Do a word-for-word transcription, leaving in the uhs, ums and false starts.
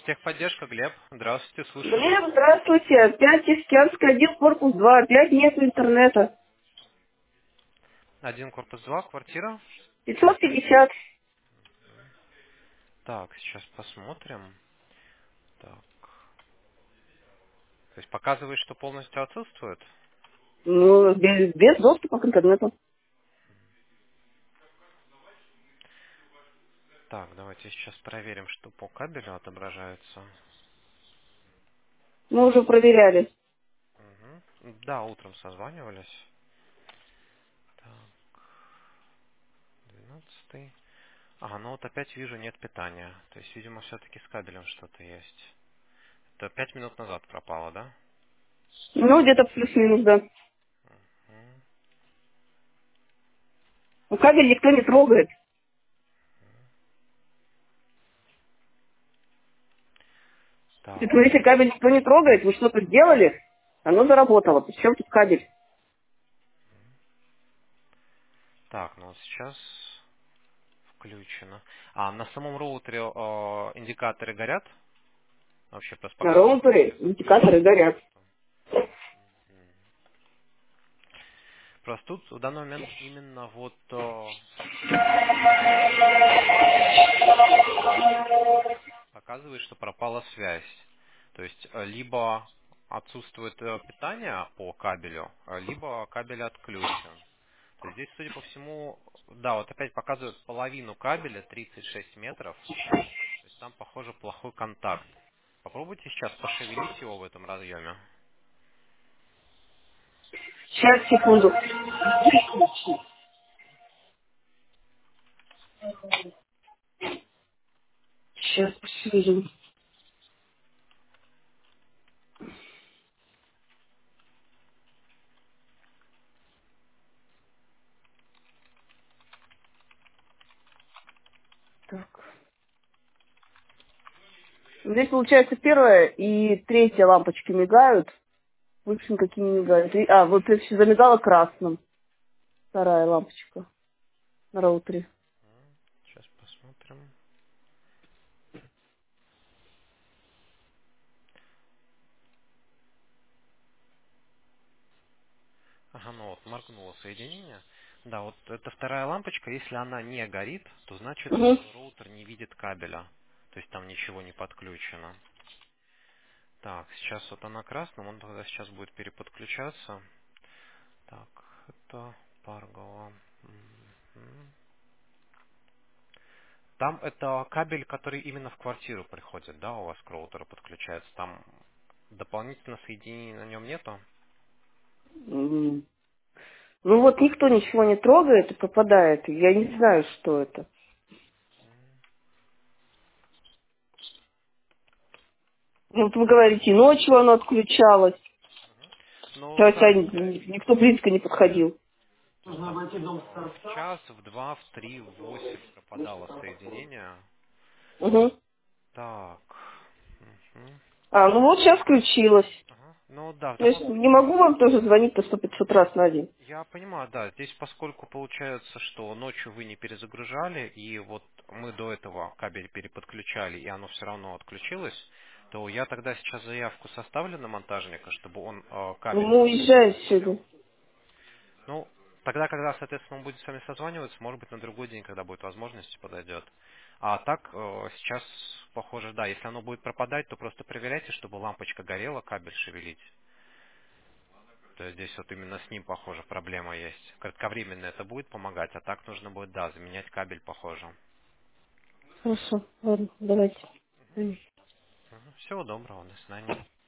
Техподдержка, Глеб. Здравствуйте, слушаю вас. Глеб, здравствуйте. Опять Искянский один, корпус два. Опять нет интернета. Один корпус два, квартира. пятьсот пятьдесят. Так, сейчас посмотрим. Так. То есть показывает, что полностью отсутствует? Ну, без, без доступа к интернету. Так, давайте сейчас проверим, что по кабелю отображается. Мы уже проверяли. Мгм. Да, утром созванивались. Так, двенадцатый. Ага, ну вот опять вижу, нет питания. То есть, видимо, все-таки с кабелем что-то есть. Это пять минут назад пропало, да? Ну, где-то плюс-минус, да. Мгм. Ну, кабель никто не трогает. Так, Если если кабель никто не трогает, вы что-то сделали, оно заработало. Причем тут кабель? так, ну вот сейчас включено. А на самом роутере э, индикаторы горят? Вообще просто На показывает роутере полный запрос индикаторы или горят. что-то. Просто тут в данный момент именно вот э, показывает, что пропала связь. То есть э, либо отсутствует э, питание по кабелю, э, либо кабель отключен. То есть здесь, судя по всему, да, вот опять показывает половину кабеля, тридцать шесть метров. То есть там, похоже, плохой контакт. Попробуйте сейчас пошевелить его в этом разъеме. Сейчас, секунду. Сейчас посмотрим. Так. Здесь, получается, первая и третья лампочки мигают. Больше никакие не мигают. И- а, вот это замигала красным. Вторая лампочка на роутере. Сейчас посмотрим. Ага, ну вот, моргнуло соединение. Да, вот эта вторая лампочка, если она не горит, то значит Угу. роутер не видит кабеля. То есть там ничего не подключено. Так, сейчас вот она красным, он тогда сейчас будет переподключаться. Так, это Паргова. Мгм. Там это кабель, который именно в квартиру приходит, да, у вас к роутеру подключается. Там дополнительно соединений на нем нету? М. Ну вот никто ничего не трогает и попадает. Я не знаю, что это. Ну, вот вы говорите, ночью оно отключалось. Ну Хотя да, ни- никто близко не подходил. то есть там э, в час, в два, в три, в восемь пропадало соединение. Угу. Так. Мгм. А, ну вот сейчас включилось. Ага. Ну да, в Я ж таком не случае, могу вам тоже звонить по сто пятьсот раз на день. я понимаю, да, здесь поскольку получается, что ночью вы не перезагружали, и вот мы до этого кабель переподключали, и оно все равно отключилось, то я тогда сейчас заявку составлю на монтажника, чтобы он э, Ну, кабель мы уезжаем проверил. сегодня. Ну, тогда, когда, соответственно, он будет с вами созваниваться, может быть, на другой день, когда будет возможность, подойдет. А так, э, сейчас, похоже, да, если оно будет пропадать, то просто проверяйте, чтобы лампочка горела, кабель шевелить. То есть здесь вот именно с ним, похоже, проблема есть. Кратковременно это будет помогать, а так нужно будет, да, заменять кабель, похоже. Хорошо, ладно, давайте. Всего доброго, до свидания.